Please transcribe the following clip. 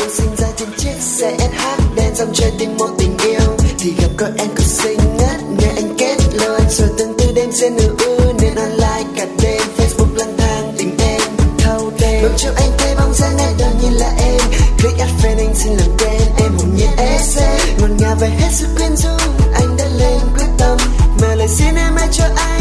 sinh ra trên chiếc xe SH đen dòng chơi tìm một tình yêu thì gặp cô em cực xinh ngất nghe anh kết lời rồi từng từ đêm sẽ nửa nên online cả đêm Facebook lang thang tình em thâu đêm bỗng chiều anh thấy bóng dáng này đơn nhiên là em click add friend anh xin làm quen em hồn nhiên essay ngọt ngào về hết sự quyến rũ anh đã lên quyết tâm mà lời xin em hãy cho anh